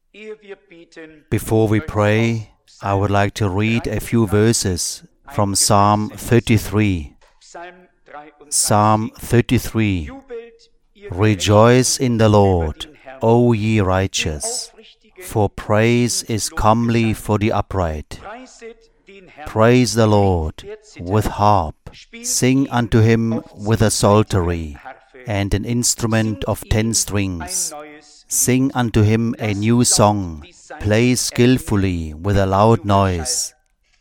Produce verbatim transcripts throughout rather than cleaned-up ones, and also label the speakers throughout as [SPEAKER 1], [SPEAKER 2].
[SPEAKER 1] Before we pray, I would like to read a few verses from Psalm thirty-three. Psalm thirty-three. Rejoice in the Lord, O ye righteous, for praise is comely for the upright. Praise the Lord with harp, sing unto him with a psaltery, and an instrument of ten strings. Sing unto him a new song, play skillfully with a loud noise.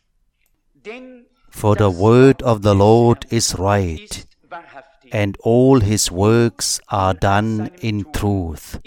[SPEAKER 1] For the word of the Lord is right, and all his works are done in truth.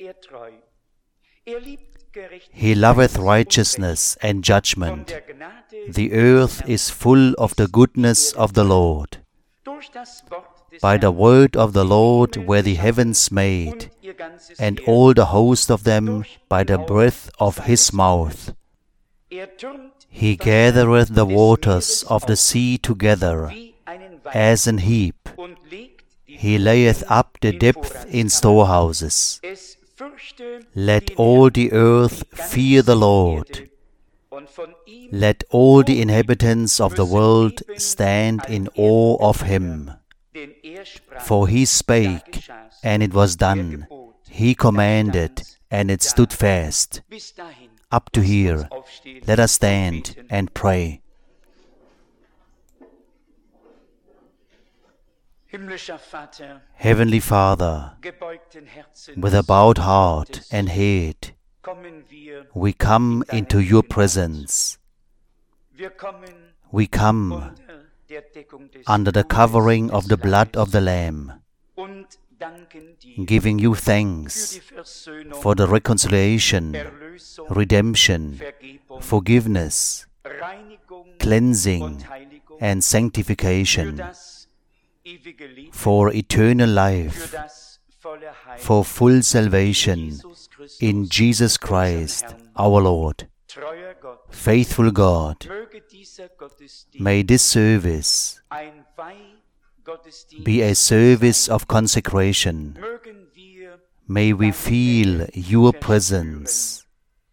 [SPEAKER 1] He loveth righteousness and judgment. The earth is full of the goodness of the Lord. By the word of the Lord were the heavens made, and all the host of them by the breath of his mouth. He gathereth the waters of the sea together, as an heap. He layeth up the depth in storehouses. Let all the earth fear the Lord. Let all the inhabitants of the world stand in awe of him. For he spake, and it was done. He commanded, and it stood fast. Up to here, let us stand and pray. Heavenly Father, with a bowed heart and head, we come into your presence. We come under the covering of the blood of the Lamb, giving you thanks for the reconciliation, redemption, forgiveness, cleansing, and sanctification, for eternal life, for full salvation in Jesus Christ our Lord. Faithful God, may this service be a service of consecration. May we feel your presence,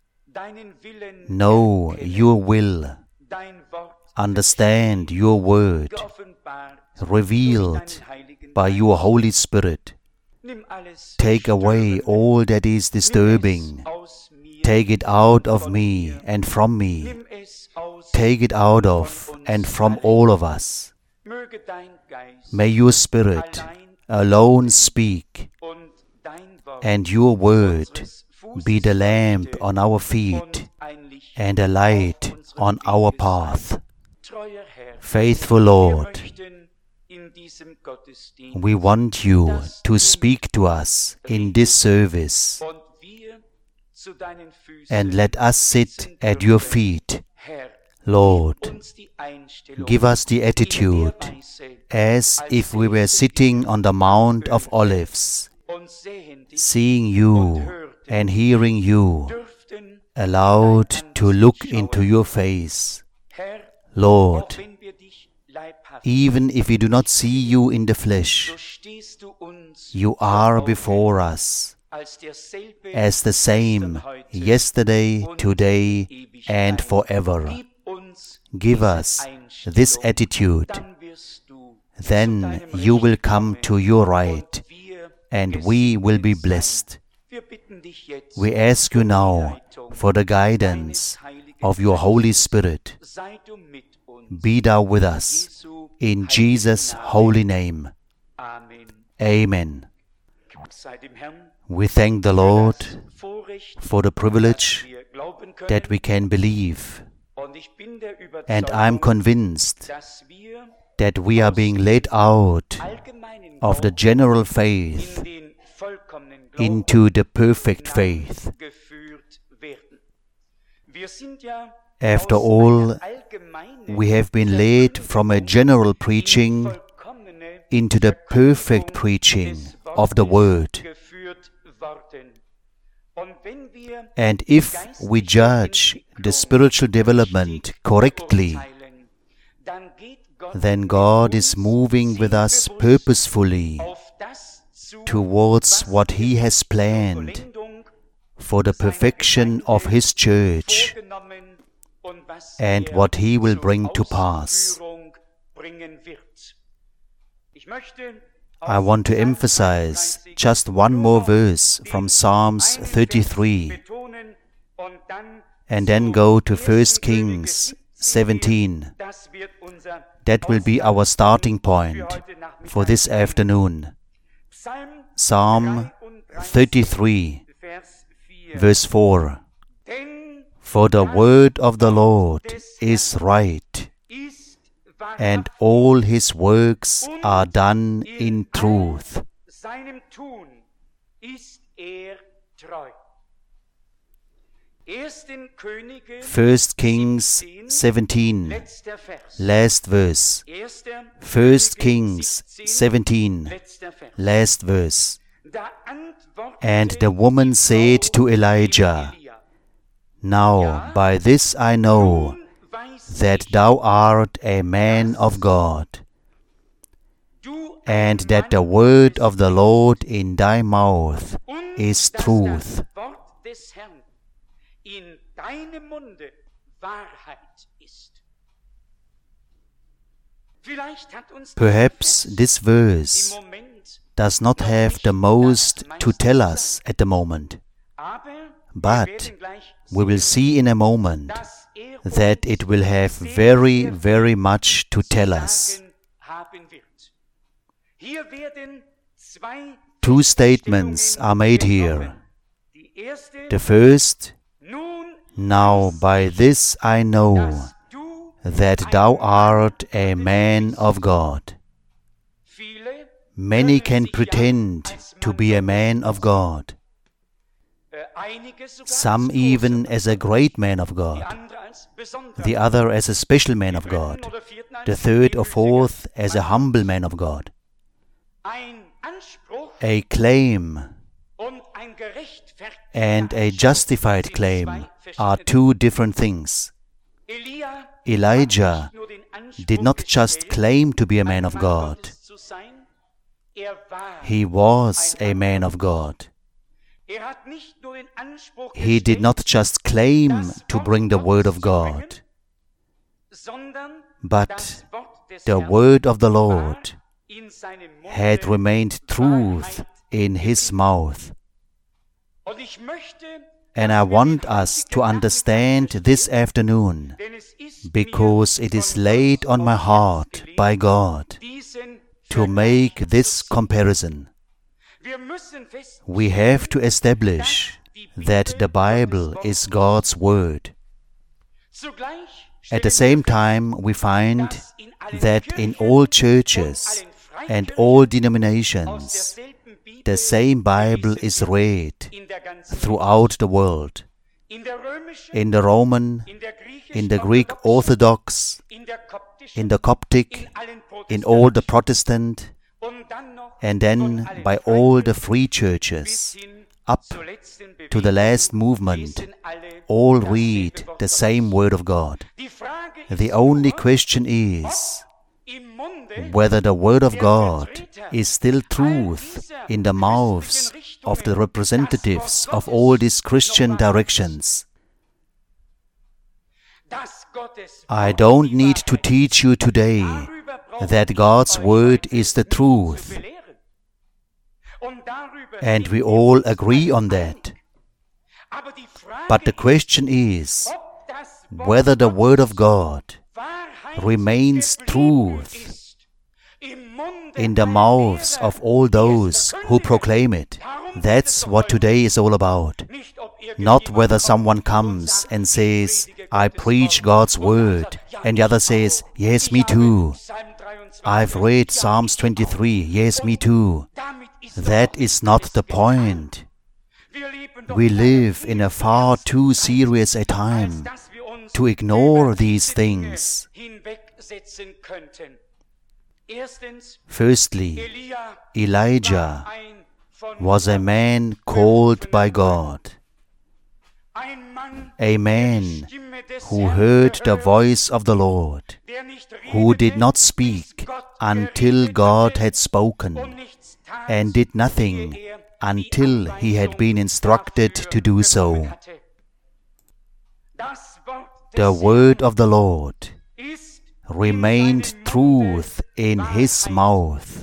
[SPEAKER 1] know your will, understand your word, revealed by your Holy Spirit. Take away all that is disturbing. Take it out of me and from me. Take it out of and from all of us. May your Spirit alone speak, and your word be the lamp on our feet and a light on our path. Faithful Lord, we want you to speak to us in this service, and let us sit at your feet. Lord, give us the attitude as if we were sitting on the Mount of Olives, seeing you and hearing you, allowed to look into your face. Lord, even if we do not see you in the flesh, you are before us as the same yesterday, today, and forever. Give us this attitude. Then you will come to your right, and we will be blessed. We ask you now for the guidance of your Holy Spirit. Be thou with us, in Jesus' holy name. Amen. We thank the Lord for the privilege that we can believe, and I'm convinced that we are being led out of the general faith into the perfect faith. After all, we have been led from a general preaching into the perfect preaching of the Word. And if we judge the spiritual development correctly, then God is moving with us purposefully towards what He has planned for the perfection of His church and what He will bring to pass. I want to emphasize just one more verse from Psalms thirty-three and then go to First Kings seventeen. That will be our starting point for this afternoon. Psalm thirty-three, verse four. For the word of the Lord is right, and all His works are done in truth. First Kings seventeen, last verse. First Kings seventeen, last verse. And the woman said to Elijah, Now by this I know that thou art a man of God, and that the word of the Lord in thy mouth is truth. Perhaps this verse does not have the most to tell us at the moment, but we will see in a moment that it will have very, very much to tell us. Two statements are made here. The first, Now by this I know that thou art a man of God. Many can pretend to be a man of God, some even as a great man of God, the other as a special man of God, the third or fourth as a humble man of God. A claim and a justified claim are two different things. Elijah did not just claim to be a man of God. He was a man of God. He did not just claim to bring the word of God, but the word of the Lord had remained truth in his mouth. And I want us to understand this afternoon, because it is laid on my heart by God to make this comparison. We have to establish that the Bible is God's Word. At the same time, we find that in all churches and all denominations, the same Bible is read throughout the world. In the Roman, in the Greek Orthodox, in the Coptic, in all the Protestant, and then by all the free churches, up to the last movement, all read the same Word of God. The only question is whether the Word of God is still truth in the mouths of the representatives of all these Christian directions. I don't need to teach you today that God's Word is the truth, and we all agree on that. But the question is whether the Word of God remains truth in the mouths of all those who proclaim it. That's what today is all about. Not whether someone comes and says, I preach God's Word, and the other says, yes, me too. I've read Psalms twenty-three, yes, me too. That is not the point. We live in a far too serious a time to ignore these things. Firstly, Elijah was a man called by God, a man who heard the voice of the Lord, who did not speak until God had spoken, and did nothing until he had been instructed to do so. The word of the Lord remained truth in his mouth.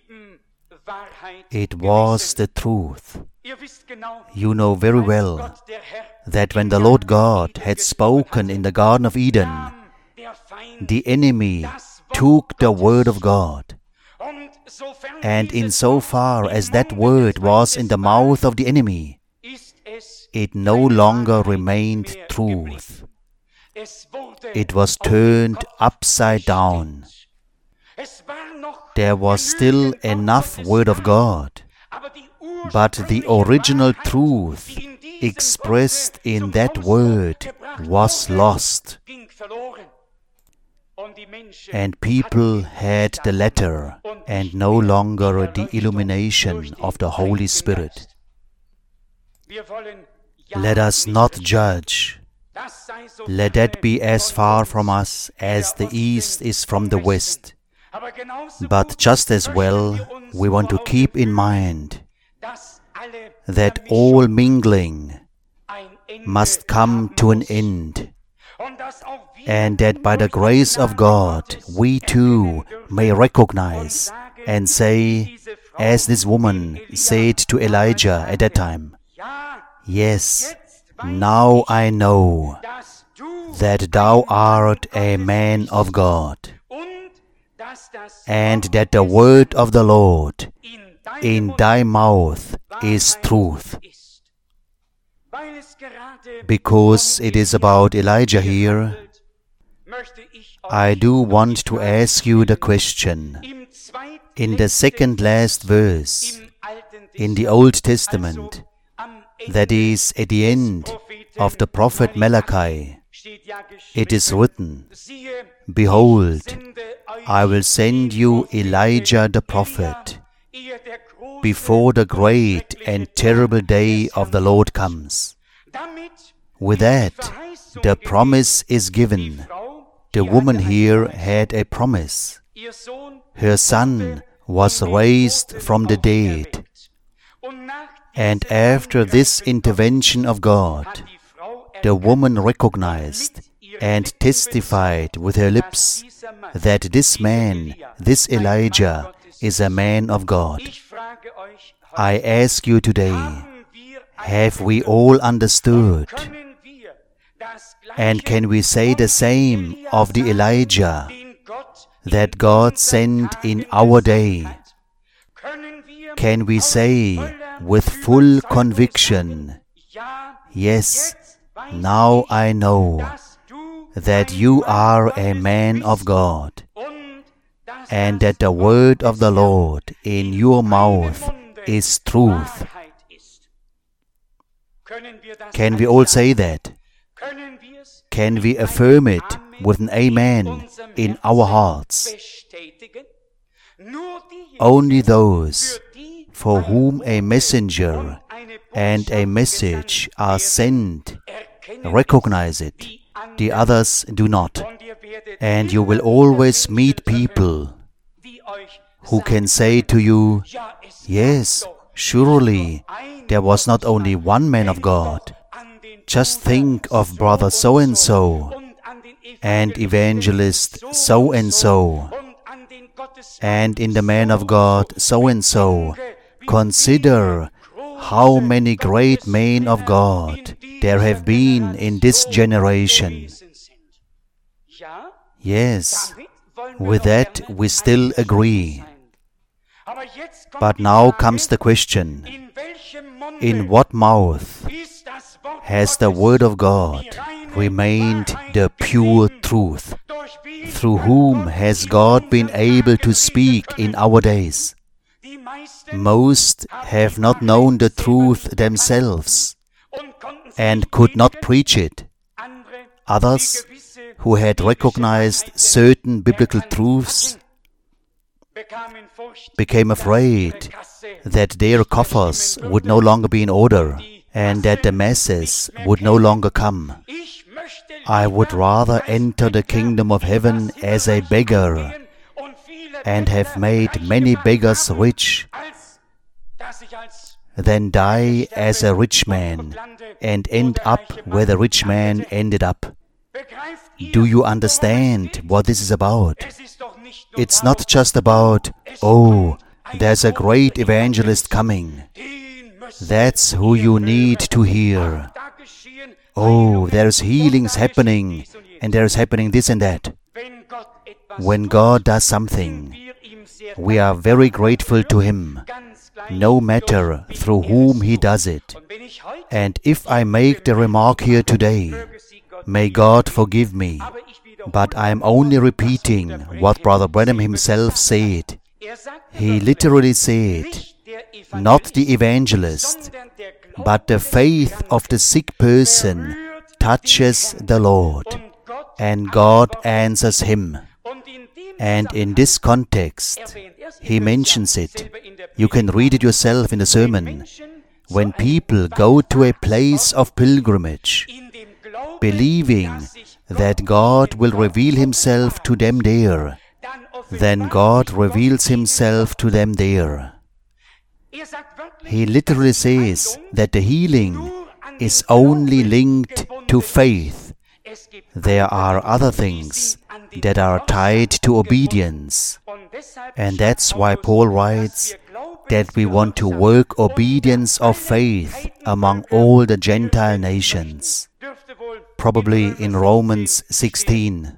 [SPEAKER 1] It was the truth. You know very well that when the Lord God had spoken in the Garden of Eden, the enemy took the word of God. And insofar as that word was in the mouth of the enemy, it no longer remained truth. It was turned upside down. There was still enough word of God, but the original truth expressed in that word was lost. And people had the letter and no longer the illumination of the Holy Spirit. Let us not judge. Let that be as far from us as the east is from the west. But just as well, we want to keep in mind that all mingling must come to an end, and that by the grace of God we too may recognize and say, as this woman said to Elijah at that time, "Yes, now I know that thou art a man of God, and that the word of the Lord in thy mouth is truth." Because it is about Elijah here, I do want to ask you the question. In the second last verse in the Old Testament, that is at the end of the prophet Malachi, it is written, "Behold, I will send you Elijah the prophet before the great and terrible day of the Lord comes." With that, the promise is given. The woman here had a promise. Her son was raised from the dead. And after this intervention of God, the woman recognized and testified with her lips that this man, this Elijah, is a man of God. I ask you today, have we all understood? And can we say the same of the Elijah that God sent in our day? Can we say with full conviction, "Yes, now I know that you are a man of God, and that the word of the Lord in your mouth is truth"? Can we all say that? Can we affirm it with an amen in our hearts? Only those for whom a messenger and a message are sent recognize it. The others do not. And you will always meet people who can say to you, "Yes, surely there was not only one man of God. Just think of brother so-and-so and evangelist so-and-so, and in the man of God so-and-so. Consider how many great men of God there have been in this generation." Yes, with that we still agree. But now comes the question, in what mouth has the word of God remained the pure truth? Through whom has God been able to speak in our days? Most have not known the truth themselves and could not preach it. Others, who had recognized certain biblical truths, became afraid that their coffers would no longer be in order and that the masses would no longer come. I would rather enter the kingdom of heaven as a beggar and have made many beggars rich than die as a rich man and end up where the rich man ended up. Do you understand what this is about? It's not just about, oh, there's a great evangelist coming. That's who you need to hear. Oh, there's healings happening, and there's happening this and that. When God does something, we are very grateful to Him, no matter through whom He does it. And if I make the remark here today, may God forgive me, but I am only repeating what Brother Branham himself said. He literally said, not the evangelist, but the faith of the sick person touches the Lord, and God answers him. And in this context, he mentions it. You can read it yourself in the sermon. When people go to a place of pilgrimage, believing that God will reveal Himself to them there, then God reveals Himself to them there. He literally says that the healing is only linked to faith. There are other things that are tied to obedience. And that's why Paul writes that we want to work obedience of faith among all the Gentile nations. Probably in Romans sixteen.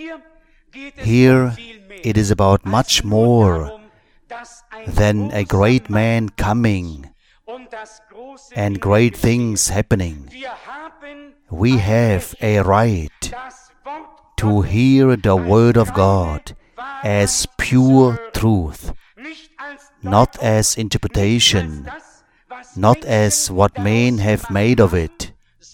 [SPEAKER 1] Here it is about much more than a great man coming and great things happening. We have a right to hear the Word of God as pure truth, not as interpretation, not as what men have made of it,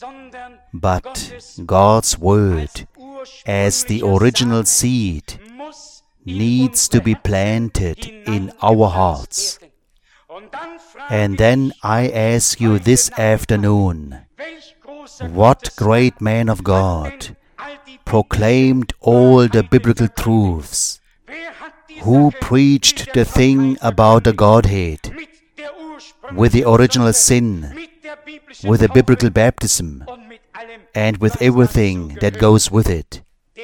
[SPEAKER 1] but God's Word as the original seed needs to be planted in our hearts. And then I ask you this afternoon, what great man of God proclaimed all the biblical truths? Who preached the thing about the Godhead with the original sin, with the biblical baptism, and with everything that goes with it?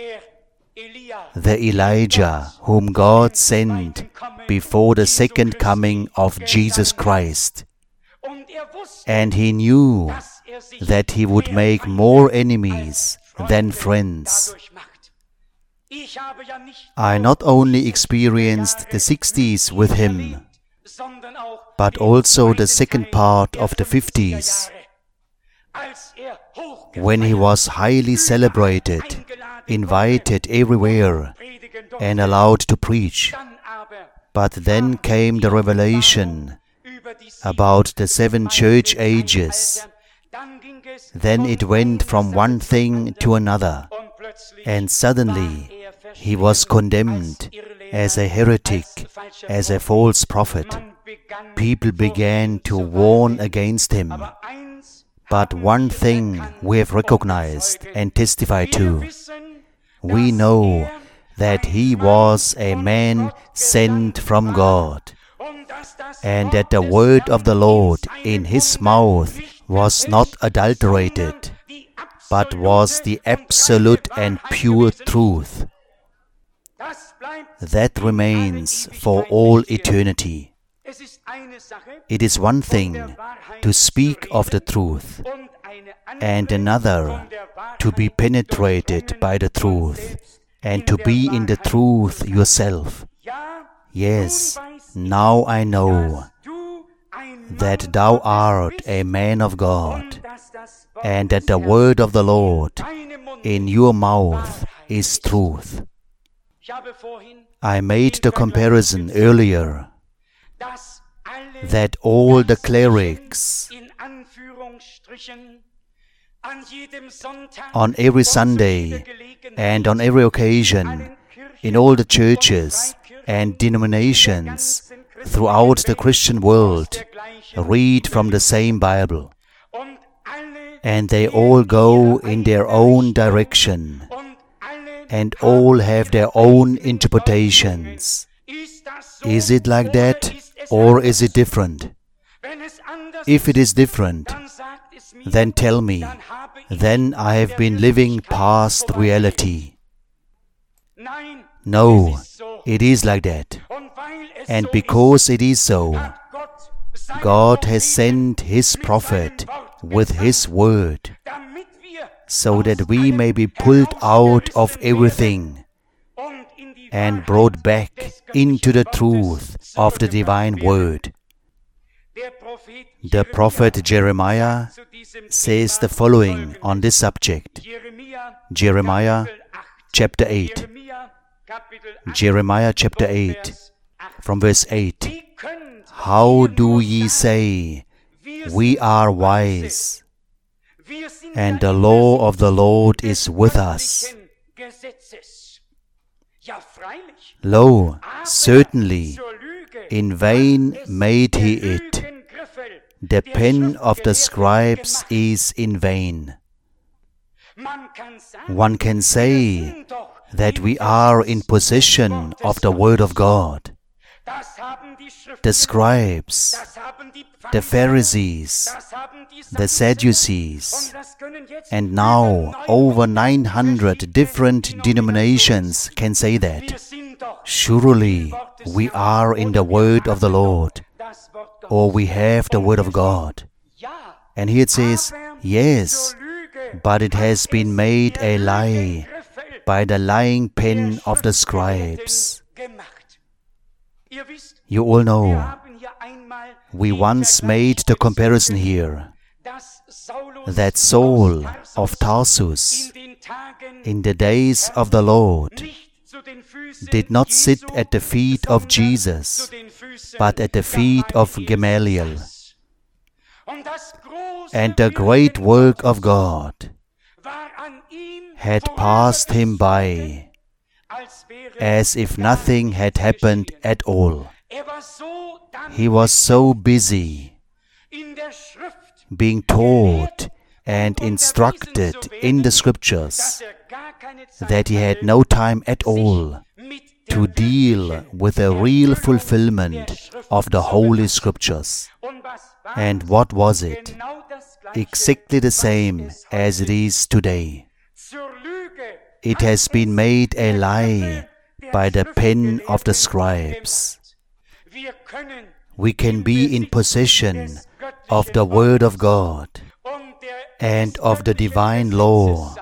[SPEAKER 1] The Elijah whom God sent before the second coming of Jesus Christ. And he knew that he would make more enemies than friends. I not only experienced the sixties with him, but also the second part of the fifties, when he was highly celebrated, invited everywhere, and allowed to preach. But then came the revelation about the seven church ages. Then it went from one thing to another, and suddenly he was condemned as a heretic, as a false prophet. People began to warn against him. But one thing we have recognized and testified to. We know that he was a man sent from God, and that the word of the Lord in his mouth was not adulterated, but was the absolute and pure truth. That remains for all eternity. It is one thing to speak of the truth, and another to be penetrated by the truth, and to be in the truth yourself. Yes, now I know that thou art a man of God, and that the word of the Lord in your mouth is truth. I made the comparison earlier that all the clerics on every Sunday and on every occasion in all the churches and denominations throughout the Christian world read from the same Bible, and they all go in their own direction, and all have their own interpretations. Is it like that, or is it different? If it is different, then tell me, then I have been living past reality. No, it is like that. And because it is so, God has sent His prophet with His word, so that we may be pulled out of everything and brought back into the truth of the divine word. The prophet Jeremiah says the following on this subject. Jeremiah chapter eight. Jeremiah chapter eight, from verse eight. How do ye say, we are wise, and the law of the Lord is with us? Lo, certainly, in vain made he it. The pen of the scribes is in vain. One can say that we are in possession of the Word of God. The scribes, the Pharisees, the Sadducees, and now over nine hundred different denominations can say that. Surely we are in the Word of the Lord, or we have the Word of God. And here it says, yes, but it has been made a lie by the lying pen of the scribes. You all know, we once made the comparison here, that Saul of Tarsus, in the days of the Lord, did not sit at the feet of Jesus, but at the feet of Gamaliel. And the great work of God had passed him by, as if nothing had happened at all. He was so busy being taught and instructed in the Scriptures that he had no time at all to deal with the real fulfillment of the Holy Scriptures. And what was it? Exactly the same as it is today. It has been made a lie by the pen of the scribes. We can be in possession of the Word of God and of the divine law.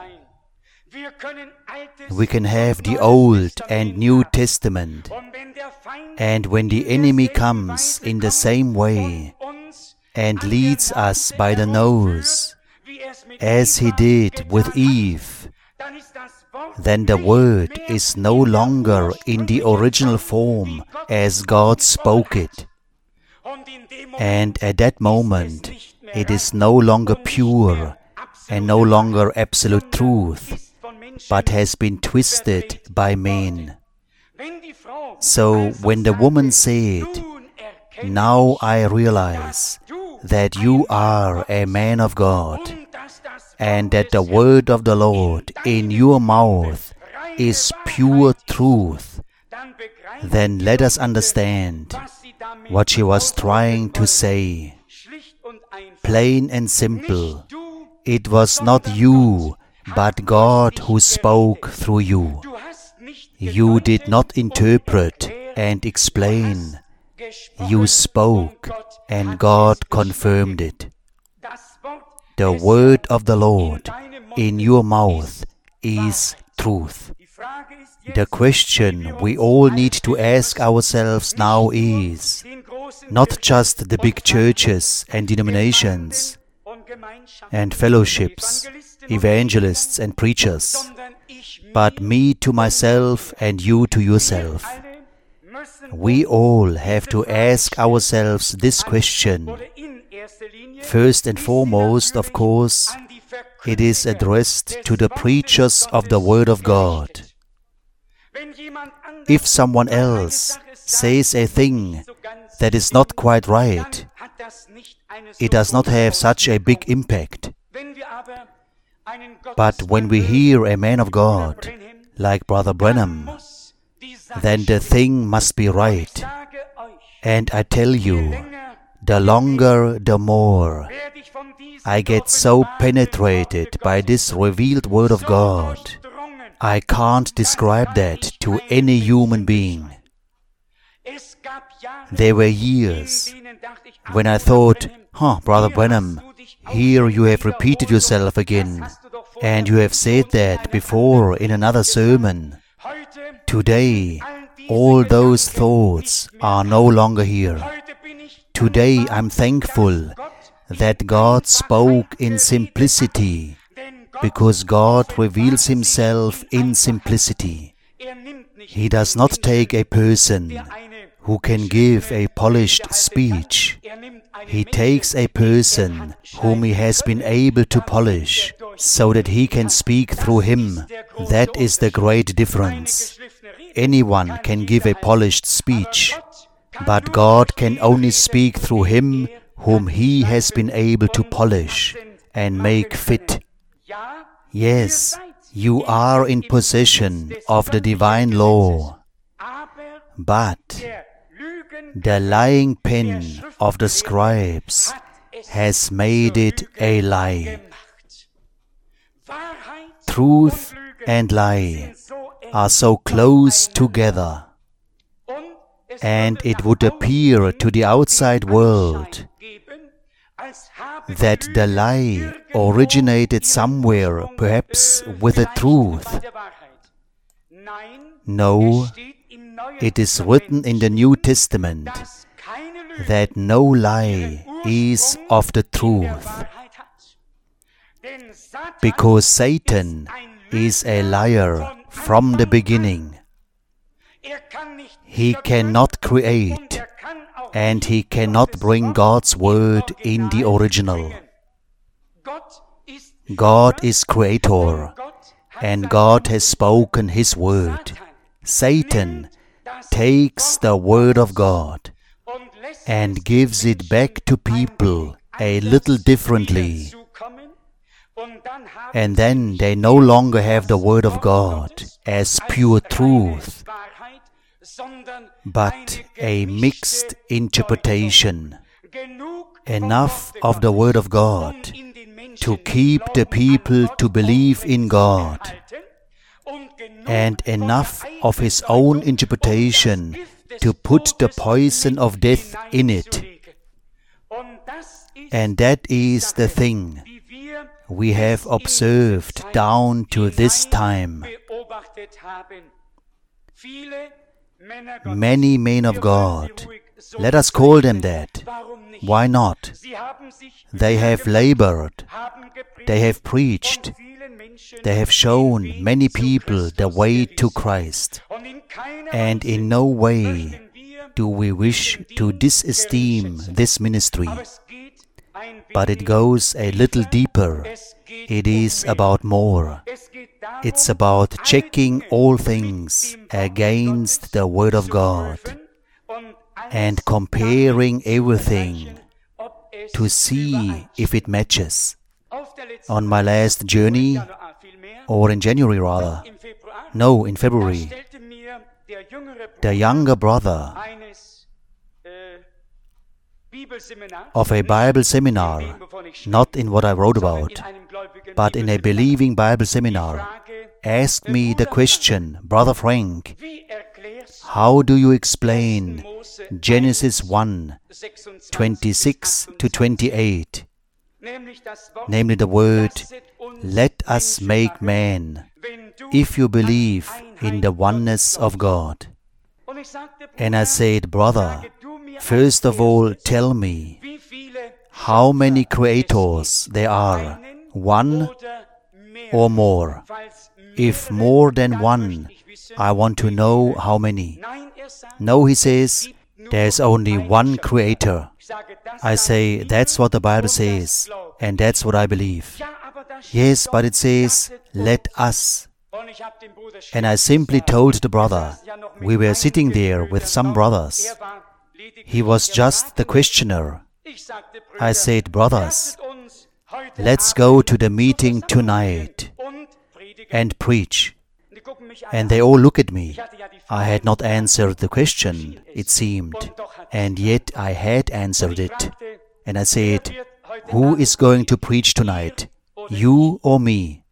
[SPEAKER 1] We can have the Old and New Testament. And when the enemy comes in the same way and leads us by the nose, as he did with Eve, then the Word is no longer in the original form as God spoke it. And at that moment, it is no longer pure and no longer absolute truth, but has been twisted by men. So when the woman said, now I realize that you are a man of God, and that the word of the Lord in your mouth is pure truth, then let us understand what she was trying to say. Plain and simple, it was not you, but God who spoke through you. You did not interpret and explain. You spoke, and God confirmed it. The word of the Lord in your mouth is truth. The question we all need to ask ourselves now is not just the big churches and denominations and fellowships, evangelists and preachers, but me to myself and you to yourself. We all have to ask ourselves this question. First and foremost, of course, it is addressed to the preachers of the Word of God. If someone else says a thing that is not quite right, it does not have such a big impact. But when we hear a man of God, like Brother Branham, then the thing must be right. And I tell you, the longer the more I get so penetrated by this revealed Word of God. I can't describe that to any human being. There were years when I thought, huh, Brother Branham, here you have repeated yourself again, and you have said that before in another sermon. Today, all those thoughts are no longer here. Today I'm thankful that God spoke in simplicity, because God reveals Himself in simplicity. He does not take a person who can give a polished speech. He takes a person whom He has been able to polish, so that He can speak through him. That is the great difference. Anyone can give a polished speech, but God can only speak through him whom He has been able to polish and make fit. Yes, you are in possession of the divine law, but the lying pen of the scribes has made it a lie. Truth and lie are so close together, and it would appear to the outside world that the lie originated somewhere, perhaps with the truth. No, it is written in the New Testament that no lie is of the truth, because Satan is a liar from the beginning. He cannot create, and he cannot bring God's word in the original. God is creator, and God has spoken His word. Satan takes the word of God and gives it back to people a little differently. And then they no longer have the word of God as pure truth, but a mixed interpretation. Enough of the word of God to keep the people to believe in God, and enough of his own interpretation to put the poison of death in it. And that is the thing we have observed down to this time. Many men of God, let us call them that. Why not? They have labored, they have preached, they have shown many people the way to Christ, and in no way do we wish to disesteem this ministry. But it goes a little deeper. It is about more. It's about checking all things against the Word of God and comparing everything to see if it matches. On my last journey, or in January rather, no, in February, the younger brother of a Bible seminar, not in what I wrote about, but in a believing Bible seminar, asked me the question, Brother Frank, how do you explain Genesis one, twenty-six to twenty-eight, namely the word, let us make man, if you believe in the oneness of God? And I said, brother, first of all, tell me how many creators there are, one or more. If more than one, I want to know how many. No, he says, there's only one creator. I say, that's what the Bible says, and that's what I believe. Yes, but it says, let us. And I simply told the brother, we were sitting there with some brothers. He was just the questioner. I said, brothers, let's go to the meeting tonight and preach. And they all look at me. I had not answered the question, it seemed, and yet I had answered it. And I said, "Who is going to preach tonight, you or me?"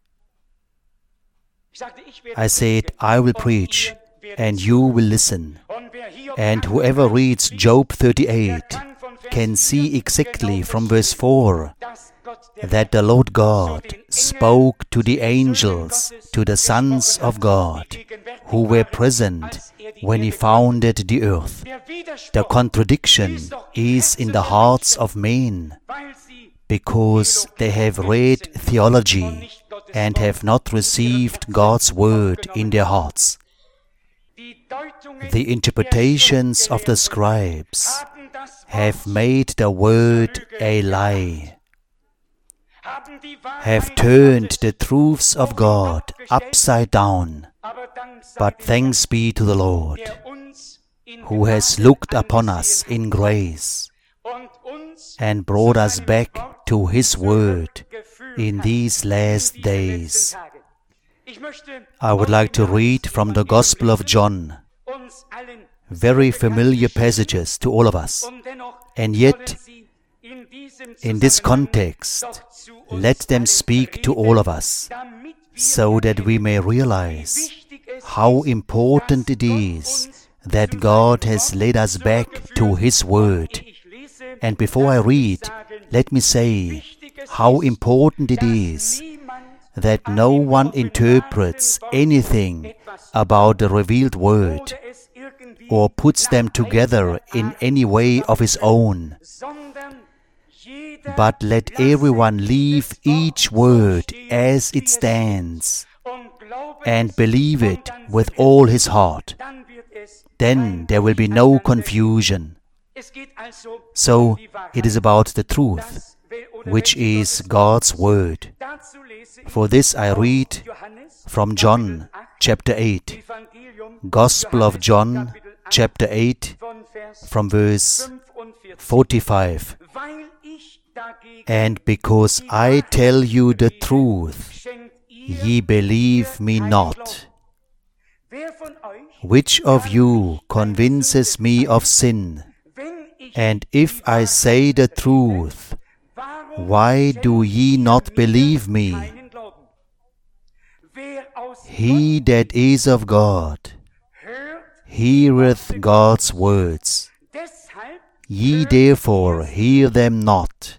[SPEAKER 1] I said, "I will preach, and you will listen." And whoever reads Job thirty-eight can see exactly from verse four that the Lord God spoke to the angels, to the sons of God, who were present when He founded the earth. The contradiction is in the hearts of men, because they have read theology and have not received God's word in their hearts. The interpretations of the scribes have made the word a lie, have turned the truths of God upside down. But thanks be to the Lord, who has looked upon us in grace and brought us back to His word in these last days. I would like to read from the Gospel of John, very familiar passages to all of us, and yet, in this context, let them speak to all of us, so that we may realize how important it is that God has led us back to His Word. And before I read, let me say how important it is that no one interprets anything about the revealed Word or puts them together in any way of his own, but let everyone leave each word as it stands and believe it with all his heart. Then there will be no confusion. So it is about the truth, which is God's Word. For this I read from John chapter eight, Gospel of John chapter eight, from verse forty-five. And because I tell you the truth, ye believe me not. Which of you convinces me of sin? And if I say the truth, why do ye not believe me? He that is of God heareth God's words. Ye therefore hear them not.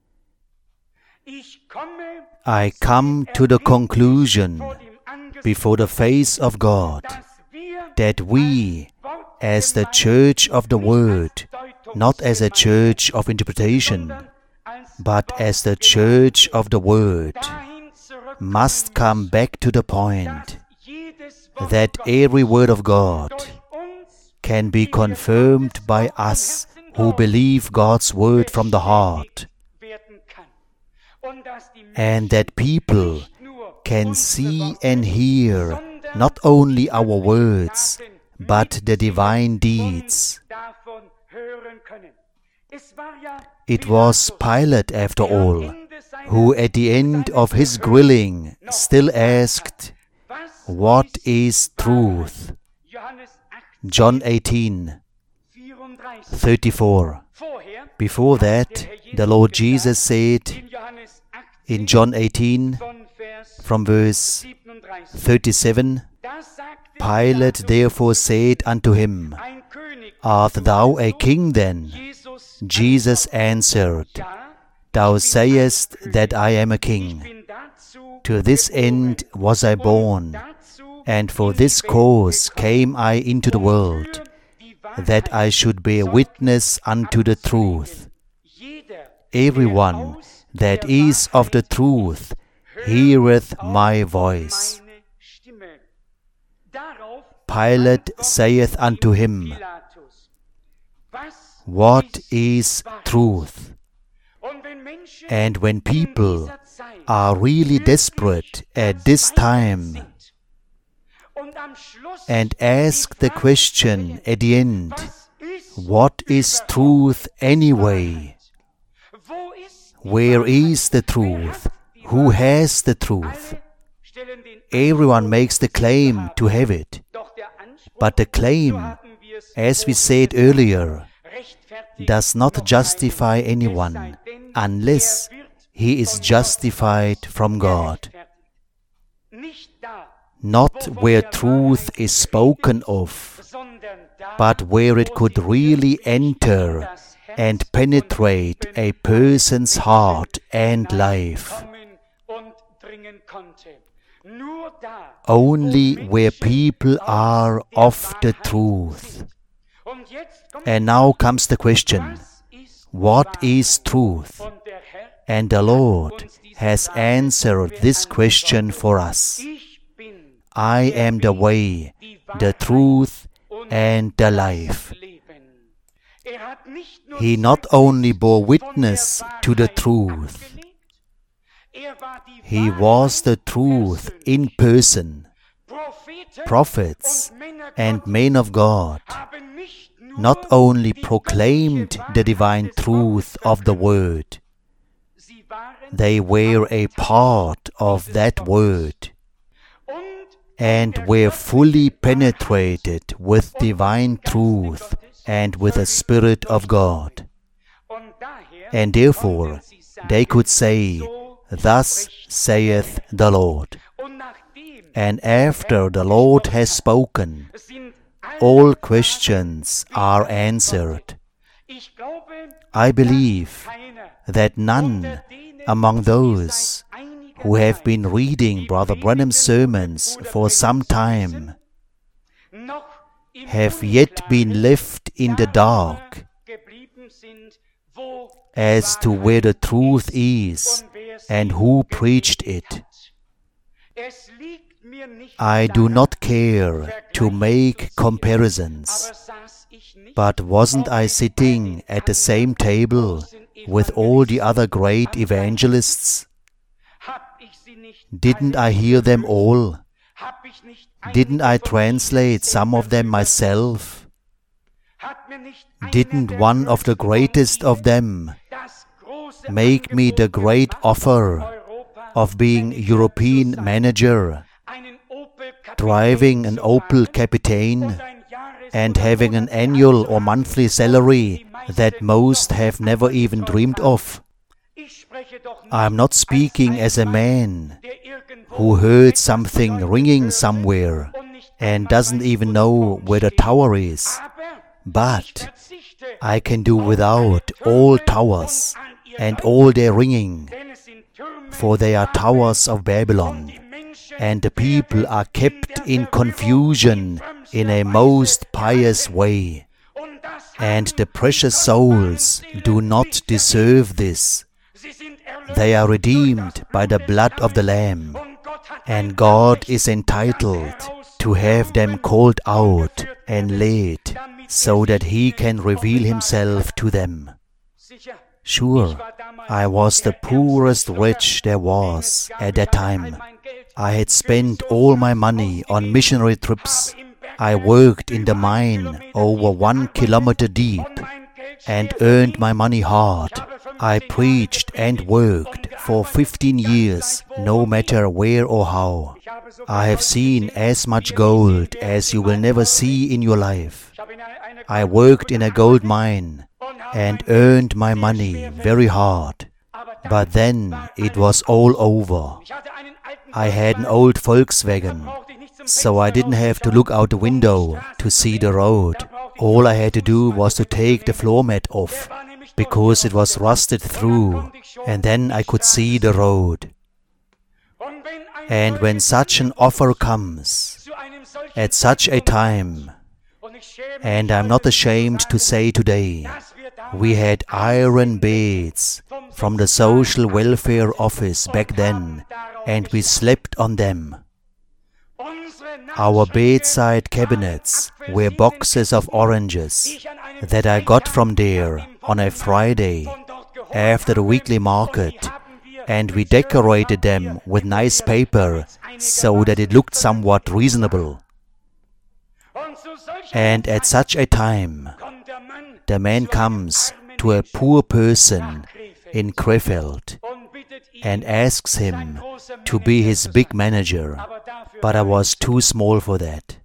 [SPEAKER 1] I come to the conclusion before the face of God that we, as the church of the Word, not as a church of interpretation, but as the church of the Word, must come back to the point that every word of God can be confirmed by us who believe God's Word from the heart, and that people can see and hear not only our words, but the divine deeds. It was Pilate, after all, who at the end of his grilling still asked, "What is truth?" John eighteen, thirty-four. Before that, the Lord Jesus said in John eighteen, from verse thirty-seven, Pilate therefore said unto him, Art thou a king then? Jesus answered, Thou sayest that I am a king. To this end was I born, and for this cause came I into the world, that I should bear witness unto the truth. Everyone that is of the truth heareth my voice. Pilate saith unto him, What is truth? And when people are really desperate at this time and ask the question at the end, what is truth anyway? Where is the truth? Who has the truth? Everyone makes the claim to have it. But the claim, as we said earlier, does not justify anyone unless he is justified from God. Not where truth is spoken of, but where it could really enter and penetrate a person's heart and life. Only where people are of the truth. And now comes the question, what is truth? And the Lord has answered this question for us. I am the way, the truth, and the life. He not only bore witness to the truth, He was the truth in person. Prophets and men of God not only proclaimed the divine truth of the Word, they were a part of that Word and were fully penetrated with divine truth and with the Spirit of God. And therefore they could say, "Thus saith the Lord." And after the Lord has spoken, all questions are answered. I believe that none among those who have been reading Brother Branham's sermons for some time have yet been left in the dark as to where the truth is and who preached it. I do not care to make comparisons, but wasn't I sitting at the same table with all the other great evangelists? Didn't I hear them all? Didn't I translate some of them myself? Didn't one of the greatest of them make me the great offer of being European manager, driving an Opel Kapitän, and having an annual or monthly salary that most have never even dreamed of? I am not speaking as a man who heard something ringing somewhere and doesn't even know where the tower is. But I can do without all towers and all their ringing, for they are towers of Babylon, and the people are kept in confusion in a most pious way. And the precious souls do not deserve this. They are redeemed by the blood of the Lamb, and God is entitled to have them called out and led so that He can reveal Himself to them. Sure, I was the poorest wretch there was at that time. I had spent all my money on missionary trips. I worked in the mine over one kilometer deep and earned my money hard. I preached and worked for fifteen years, no matter where or how. I have seen as much gold as you will never see in your life. I worked in a gold mine and earned my money very hard. But then it was all over. I had an old Volkswagen, so I didn't have to look out the window to see the road. All I had to do was to take the floor mat off, because it was rusted through, and then I could see the road. And when such an offer comes, at such a time, and I'm not ashamed to say today, we had iron beds from the social welfare office back then, and we slept on them. Our bedside cabinets were boxes of oranges that I got from there on a Friday after the weekly market, and we decorated them with nice paper so that it looked somewhat reasonable. And at such a time, the man comes to a poor person in Krefeld and asks him to be his big manager, but I was too small for that.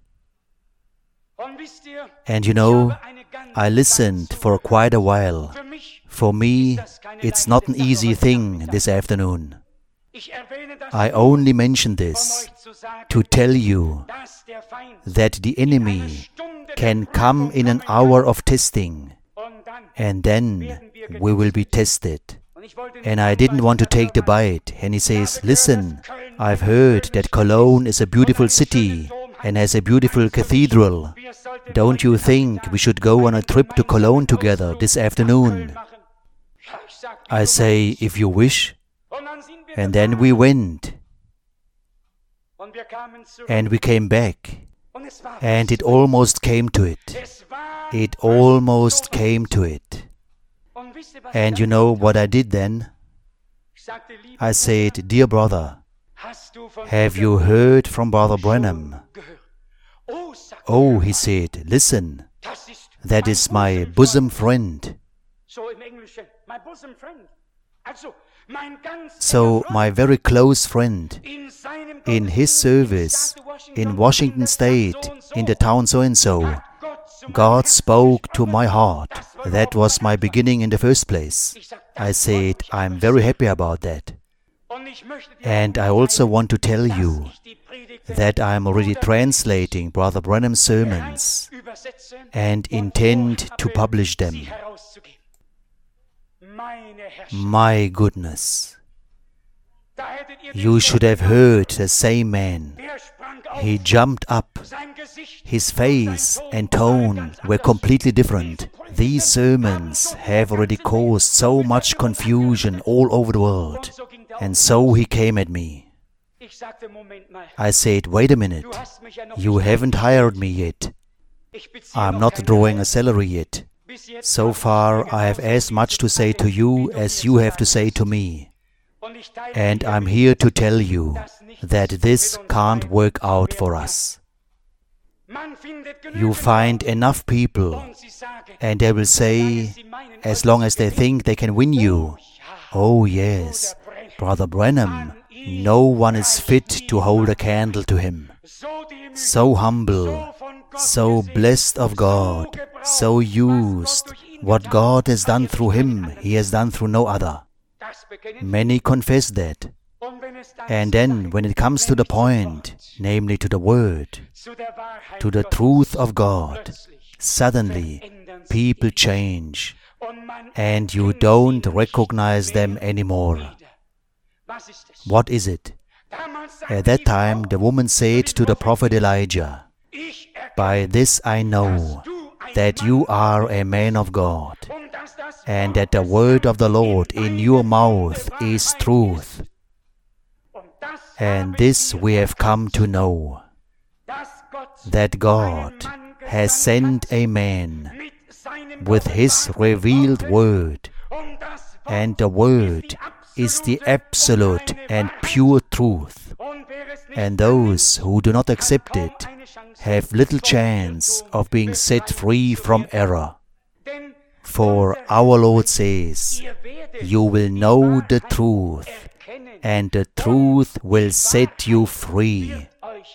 [SPEAKER 1] And you know, I listened for quite a while. For me, it's not an easy thing this afternoon. I only mention this to tell you that the enemy can come in an hour of testing, and then we will be tested. And I didn't want to take the bite. And he says, listen, I've heard that Cologne is a beautiful city and has a beautiful cathedral. Don't you think we should go on a trip to Cologne together this afternoon? I say, if you wish. And then we went. And we came back. And it almost came to it. It almost came to it. And you know what I did then? I said, dear brother, have you heard from Brother Branham? Oh, he said, listen, that is my bosom friend. So my very close friend, in his service, in Washington State, in the town so-and-so, God spoke to my heart. That was my beginning in the first place. I said, I'm very happy about that. And I also want to tell you that I am already translating Brother Branham's sermons and intend to publish them. My goodness. You should have heard the same man. He jumped up. His face and tone were completely different. These sermons have already caused so much confusion all over the world. And so he came at me. I said, wait a minute. You haven't hired me yet. I'm not drawing a salary yet. So far, I have as much to say to you as you have to say to me. And I'm here to tell you that this can't work out for us. You find enough people, and they will say, as long as they think they can win you, oh yes, Brother Branham, no one is fit to hold a candle to him. So humble, so blessed of God, so used. What God has done through him, he has done through no other. Many confess that. And then, when it comes to the point, namely to the Word, to the truth of God, suddenly people change, and you don't recognize them anymore. What is it? At that time, the woman said to the prophet Elijah, by this I know that you are a man of God, and that the word of the Lord in your mouth is truth. And this we have come to know, that God has sent a man with his revealed word, and the word is the absolute and pure truth. And those who do not accept it have little chance of being set free from error. For our Lord says, you will know the truth, and the truth will set you free.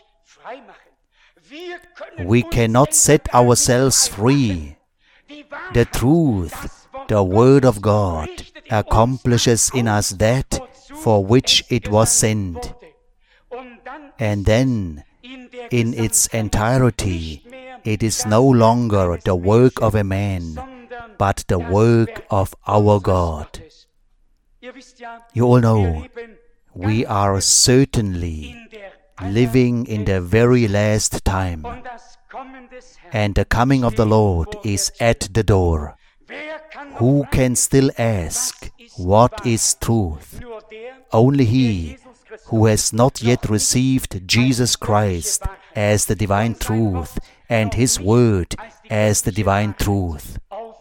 [SPEAKER 1] We cannot set ourselves free. The truth, the Word of God, accomplishes in us that for which it was sent. And then, in its entirety, it is no longer the work of a man, but the work of our God. You all know, we are certainly living in the very last time, and the coming of the Lord is at the door. Who can still ask, what is truth? Only he who has not yet received Jesus Christ as the divine truth and His Word as the divine truth.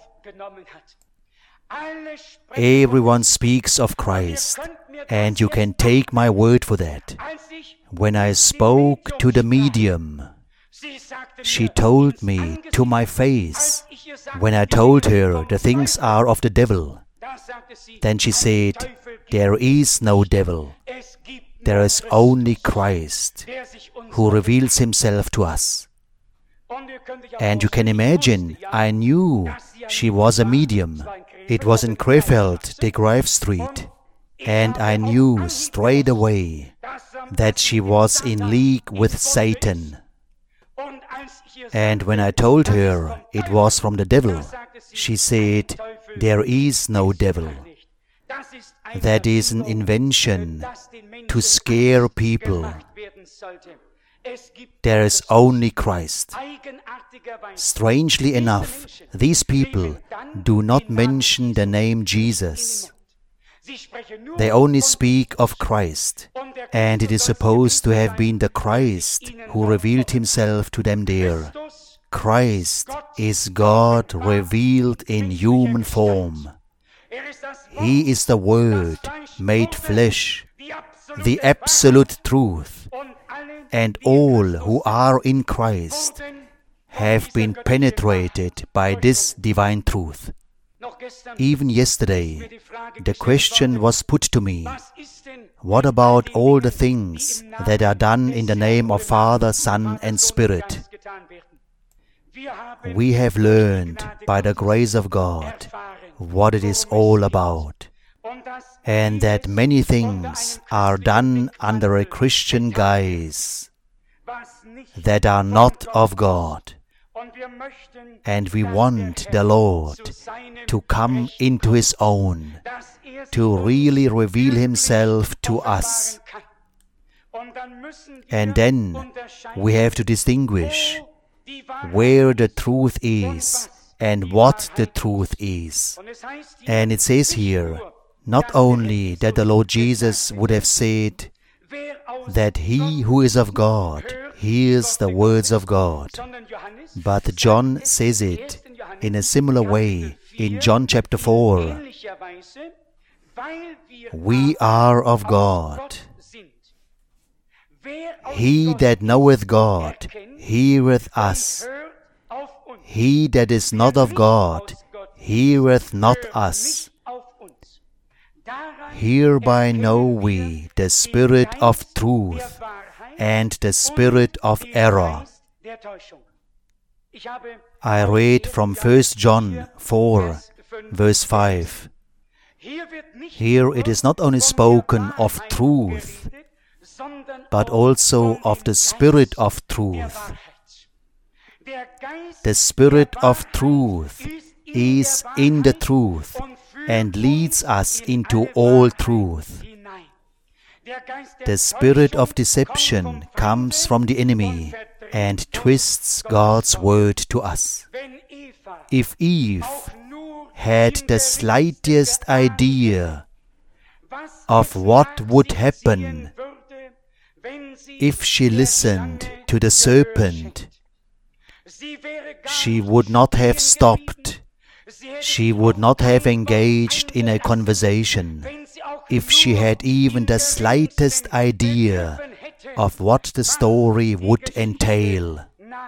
[SPEAKER 1] Everyone speaks of Christ, and you can take my word for that. When I spoke to the medium, she told me to my face, when I told her the things are of the devil, then she said, There is no devil. There is only Christ who reveals himself to us. And you can imagine, I knew she was a medium. It was in Krefeld, De Graaf Street. And I knew straight away that she was in league with Satan. And when I told her it was from the devil, she said, there is no devil. That is an invention to scare people. There is only Christ. Strangely enough, these people do not mention the name Jesus. They only speak of Christ, and it is supposed to have been the Christ who revealed himself to them there. Christ is God revealed in human form. He is the Word made flesh, the absolute truth, and all who are in Christ have been penetrated by this divine truth. Even yesterday, the question was put to me, what about all the things that are done in the name of Father, Son, and Spirit? We have learned by the grace of God what it is all about, and that many things are done under a Christian guise that are not of God. And we want the Lord to come into His own, to really reveal Himself to us. And then we have to distinguish where the truth is and what the truth is. And it says here, not only that the Lord Jesus would have said that he who is of God hears the words of God, but John says it in a similar way in John chapter four. We are of God. He that knoweth God heareth us. He that is not of God heareth not us. Hereby know we the spirit of truth and the spirit of error. I read from First John four, verse five. Here it is not only spoken of truth, but also of the spirit of truth. The spirit of truth is in the truth and leads us into all truth. The spirit of deception comes from the enemy and twists God's word to us. If Eve had the slightest idea of what would happen if she listened to the serpent, she would not have stopped. She would not have engaged in a conversation if she had even the slightest idea of what the story would entail.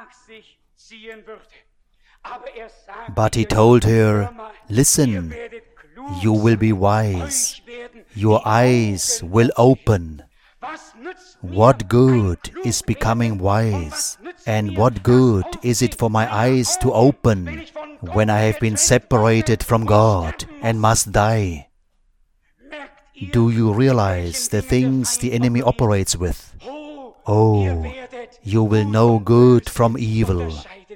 [SPEAKER 1] But he told her, listen, you will be wise. Your eyes will open. What good is becoming wise? And what good is it for my eyes to open when I have been separated from God and must die? Do you realize the things the enemy operates with? Oh, you will know good from evil.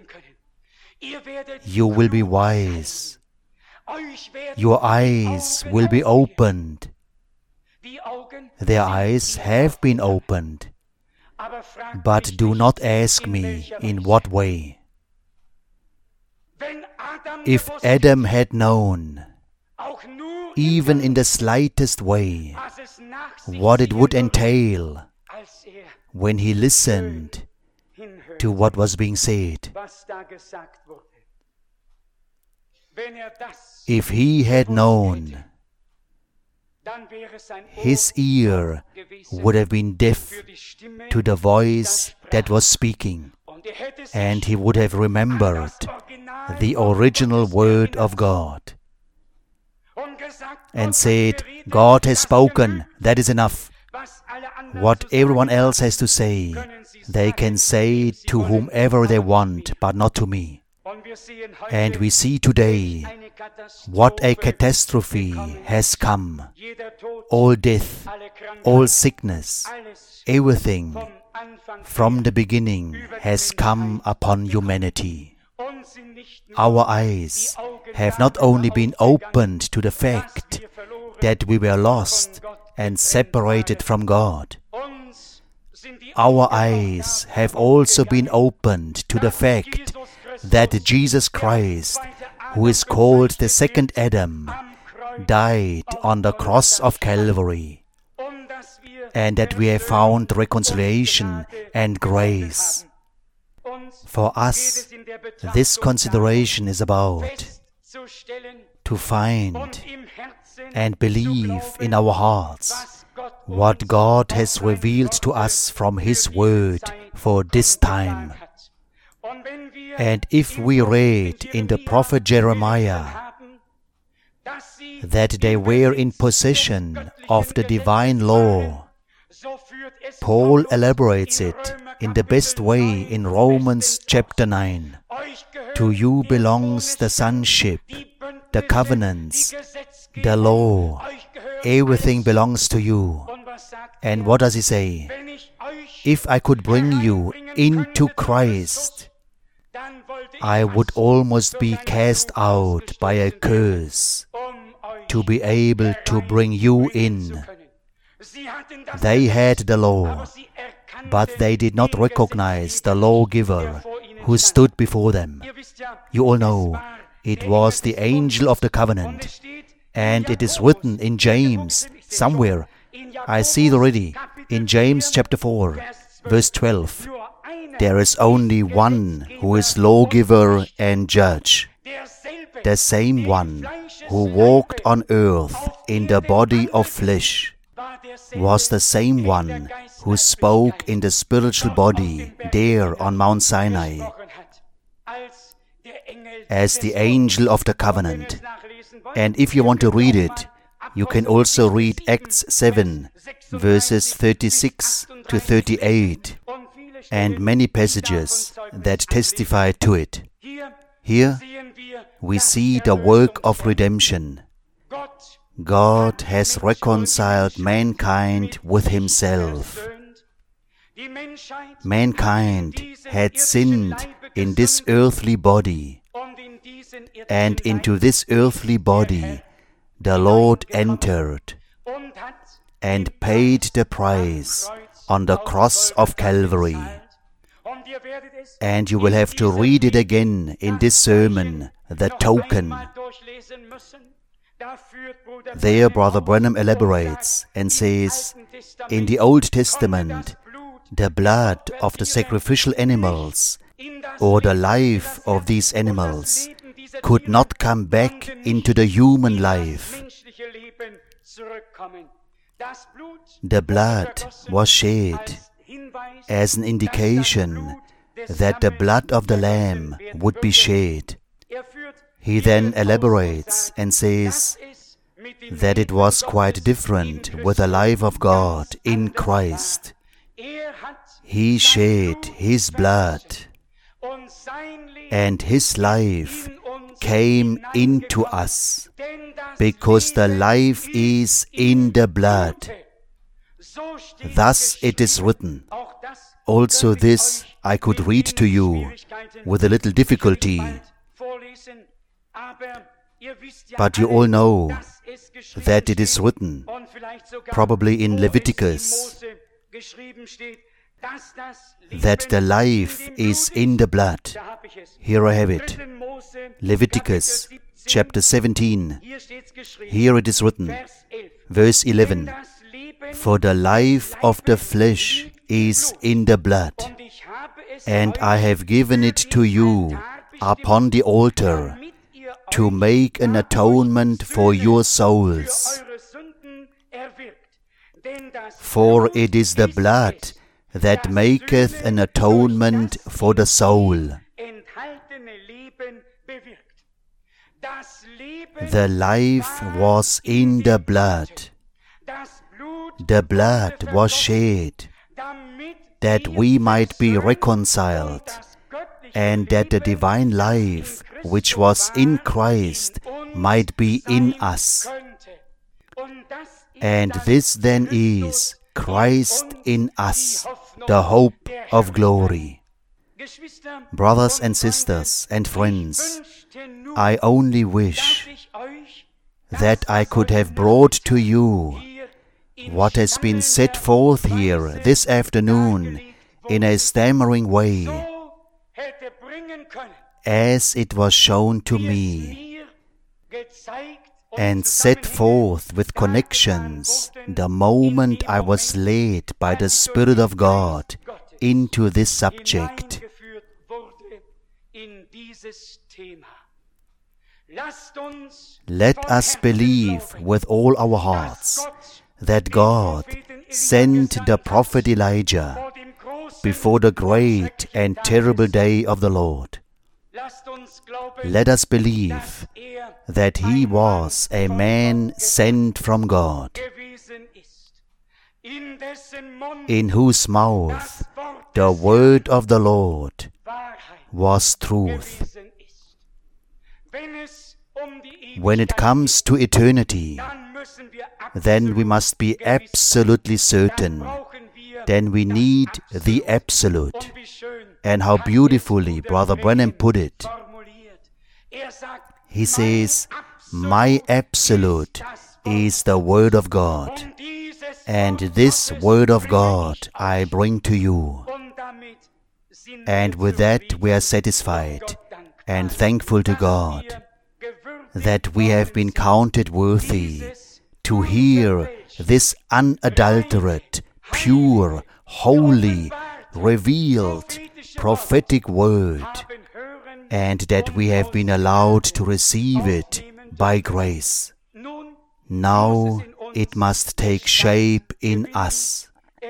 [SPEAKER 1] You will be wise. Your eyes will be opened. Their eyes have been opened. But do not ask me in what way. If Adam had known, even in the slightest way, what it would entail when he listened to what was being said, if he had known, his ear would have been deaf to the voice that was speaking, and he would have remembered the original word of God. and said, God has spoken, that is enough. What everyone else has to say, they can say to whomever they want, but not to me. And we see today what a catastrophe has come. All death, all sickness, everything from the beginning has come upon humanity. Our eyes have not only been opened to the fact that we were lost and separated from God. Our eyes have also been opened to the fact that Jesus Christ, who is called the second Adam, died on the cross of Calvary, and that we have found reconciliation and grace. For us, this consideration is about to find and believe in our hearts what God has revealed to us from His Word for this time. And if we read in the prophet Jeremiah that they were in possession of the divine law, Paul elaborates it in the best way in Romans chapter nine. To you belongs the sonship, the covenants, the law, everything belongs to you. And what does he say? If I could bring you into Christ, I would almost be cast out by a curse to be able to bring you in. They had the law, but they did not recognize the lawgiver who stood before them. You all know, it was the angel of the covenant. And it is written in James, somewhere, I see it already, in James chapter four, verse twelve, there is only one who is lawgiver and judge, the same one who walked on earth in the body of flesh, was the same one who spoke in the spiritual body there on Mount Sinai, as the angel of the covenant. And if you want to read it, you can also read Acts seven, verses thirty-six to thirty-eight, and many passages that testify to it. Here, we see the work of redemption. God has reconciled mankind with Himself. Mankind had sinned in this earthly body, and into this earthly body the Lord entered and paid the price on the cross of Calvary. And you will have to read it again in this sermon, the token. There Brother Branham elaborates and says, in the Old Testament, the blood of the sacrificial animals or the life of these animals could not come back into the human life. The blood was shed as an indication that the blood of the Lamb would be shed. He then elaborates and says that it was quite different with the life of God in Christ. He shed His blood, and His life came into us, because the life is in the blood. Thus it is written. Also this I could read to you with a little difficulty, but you all know that it is written, probably in Leviticus, that the life is in the blood. Here I have it. Leviticus chapter seventeen. Here it is written, verse eleven, for the life of the flesh is in the blood, and I have given it to you upon the altar to make an atonement for your souls. For it is the blood that maketh an atonement for the soul. The life was in the blood. The blood was shed that we might be reconciled, and that the divine life which was in Christ might be in us. And this then is Christ in us, the hope of glory. Brothers and sisters and friends, I only wish that I could have brought to you what has been set forth here this afternoon in a stammering way, as it was shown to me, and set forth with connections the moment I was led by the Spirit of God into this subject. Let us believe with all our hearts that God sent the prophet Elijah before the great and terrible day of the Lord. Let us believe that he was a man sent from God, in whose mouth the word of the Lord was truth. When it comes to eternity, then we must be absolutely certain. Then we need the absolute. And how beautifully Brother Branham put it. He says, my absolute is the Word of God, and this Word of God I bring to you. And with that we are satisfied and thankful to God that we have been counted worthy to hear this unadulterated, pure, holy, revealed, prophetic word, and that we have been allowed to receive it by grace. Now it must take shape in us.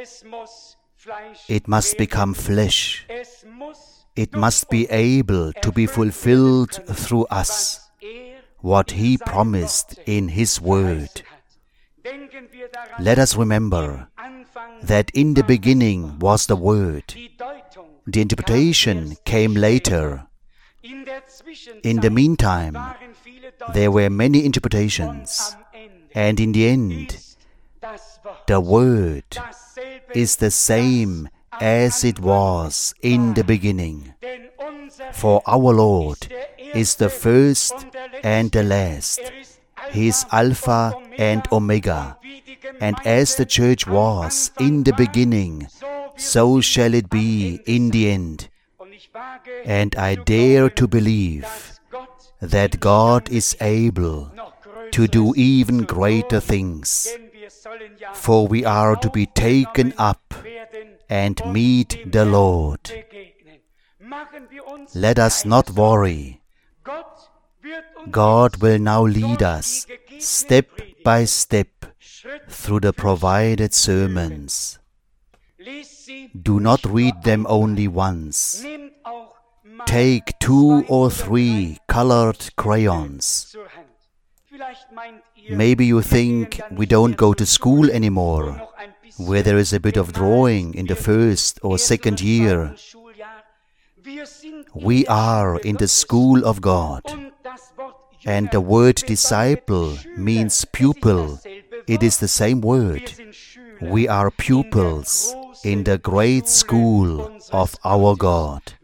[SPEAKER 1] It must become flesh. It must be able to be fulfilled through us, what He promised in His Word. Let us remember that in the beginning was the Word. The interpretation came later. In the meantime, there were many interpretations, and in the end, the Word is the same as it was in the beginning. For our Lord is the first and the last. He is Alpha and Omega. And as the church was in the beginning, so shall it be in the end. And I dare to believe that God is able to do even greater things. For we are to be taken up and meet the Lord. Let us not worry. God will now lead us step by step through the provided sermons. Do not read them only once. Take two or three colored crayons. Maybe you think we don't go to school anymore, where there is a bit of drawing in the first or second year. We are in the school of God, and the word disciple means pupil. It is the same word. We are pupils in the great school of our God.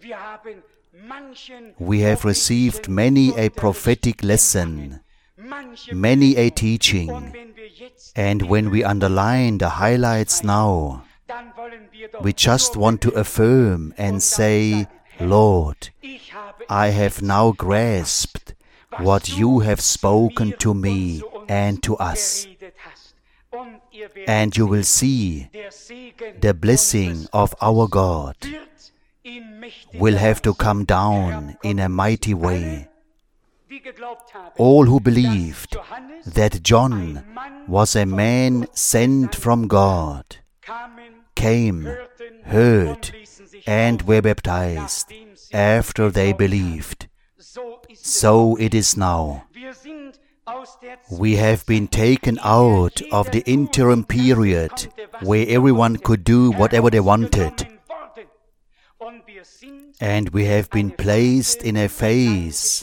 [SPEAKER 1] We have received many a prophetic lesson, many a teaching, and when we underline the highlights now, we just want to affirm and say, Lord, I have now grasped what you have spoken to me and to us. And you will see the blessing of our God will have to come down in a mighty way. All who believed that John was a man sent from God came, heard, and were baptized after they believed. So it is now. We have been taken out of the interim period where everyone could do whatever they wanted. And we have been placed in a phase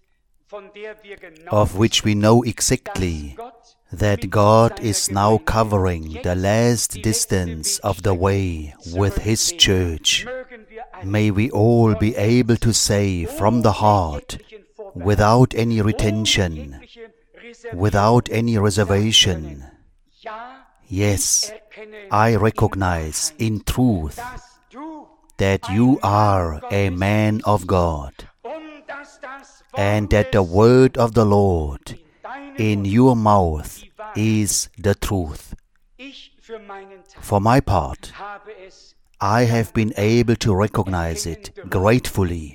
[SPEAKER 1] of which we know exactly that God is now covering the last distance of the way with His church. May we all be able to say from the heart, without any retention, without any reservation, yes, I recognize in truth that you are a man of God, and that the word of the Lord in your mouth is the truth. For my part, I have been able to recognize it gratefully,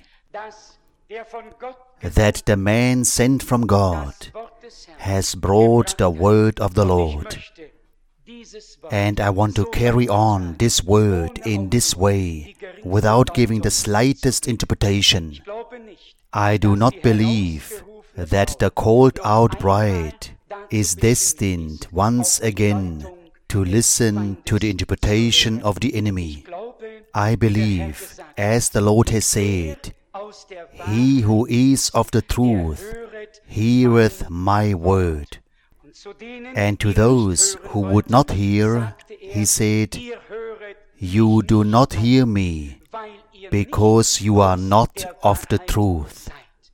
[SPEAKER 1] that the man sent from God has brought the word of the Lord. And I want to carry on this word in this way, without giving the slightest interpretation. I do not believe that the called-out bride is destined once again to listen to the interpretation of the enemy. I believe, as the Lord has said, he who is of the truth heareth my word. And to those who would not hear, he said, you do not hear me, because you are not of the truth.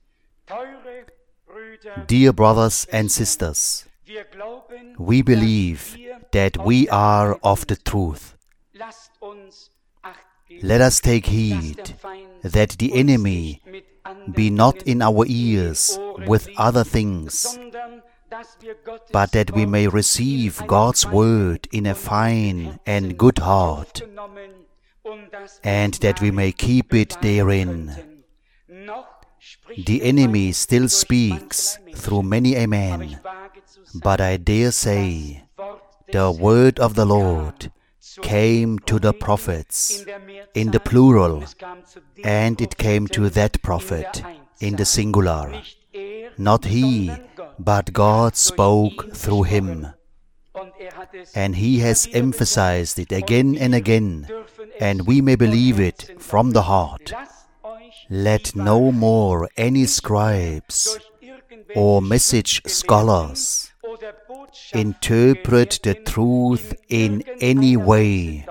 [SPEAKER 1] Dear brothers and sisters, we believe that we are of the truth. Let us take heed that the enemy be not in our ears with other things, but that we may receive God's word in a fine and good heart, and that we may keep it therein. The enemy still speaks through many a man, but I dare say the word of the Lord came to the prophets in the plural, and it came to that prophet in the singular. Not he, but God spoke through him. And he has emphasized it again and again, and we may believe it from the heart. Let no more any scribes or message scholars interpret the truth in any way.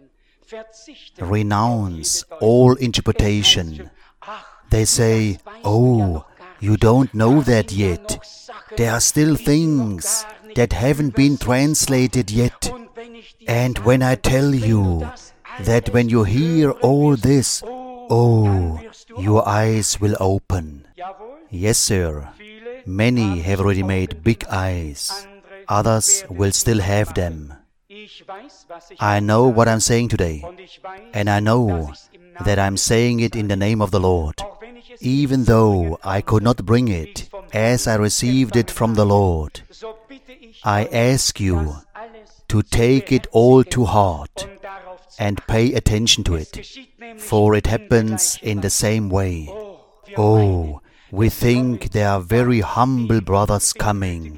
[SPEAKER 1] Renounce all interpretation. They say, oh, you don't know that yet. There are still things that haven't been translated yet. And when I tell you that when you hear all this, oh, your eyes will open. Yes, sir. Many have already made big eyes. Others will still have them. I know what I'm saying today, and I know that I'm saying it in the name of the Lord, even though I could not bring it as I received it from the Lord. I ask you to take it all to heart and pay attention to it, for it happens in the same way. Oh, we think there are very humble brothers coming.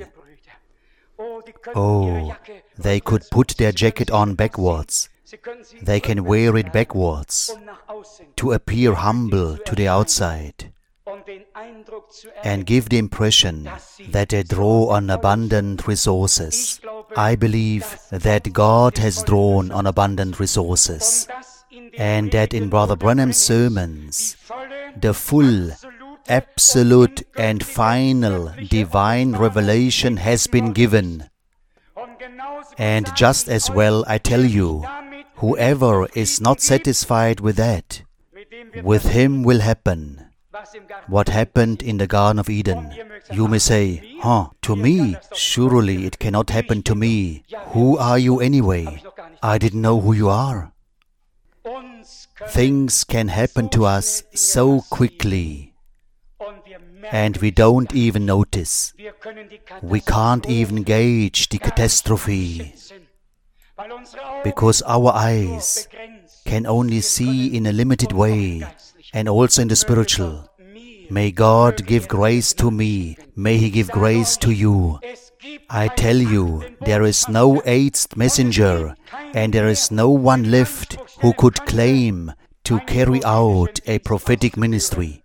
[SPEAKER 1] Oh, they could put their jacket on backwards. They can wear it backwards to appear humble to the outside and give the impression that they draw on abundant resources. I believe that God has drawn on abundant resources, and that in Brother Branham's sermons, the full, absolute and final divine revelation has been given. And just as well, I tell you, whoever is not satisfied with that, with him will happen what happened in the Garden of Eden. You may say, huh, to me? Surely it cannot happen to me. Who are you anyway? I didn't know who you are. Things can happen to us so quickly, and we don't even notice. We can't even gauge the catastrophe, because our eyes can only see in a limited way, and also in the spiritual. May God give grace to me. May He give grace to you. I tell you, there is no eighth messenger, and there is no one left who could claim to carry out a prophetic ministry.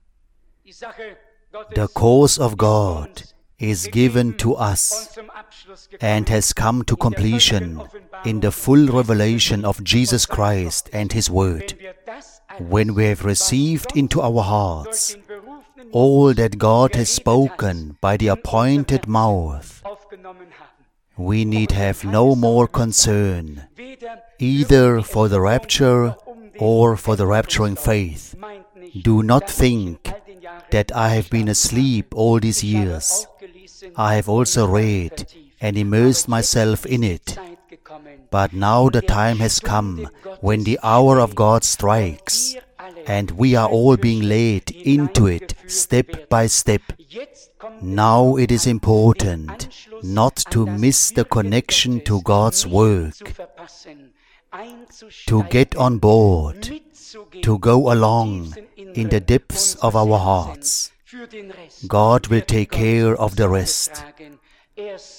[SPEAKER 1] The cause of God is given to us and has come to completion in the full revelation of Jesus Christ and His Word. When we have received into our hearts all that God has spoken by the appointed mouth, we need have no more concern, either for the rapture or for the rapturing faith. Do not think that I have been asleep all these years. I have also read and immersed myself in it. But now the time has come when the hour of God strikes, and we are all being led into it step by step. Now it is important not to miss the connection to God's work, to get on board, to go along in the depths of our hearts. God will take care of the rest.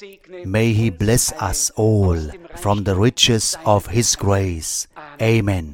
[SPEAKER 1] May He bless us all from the riches of His grace. Amen.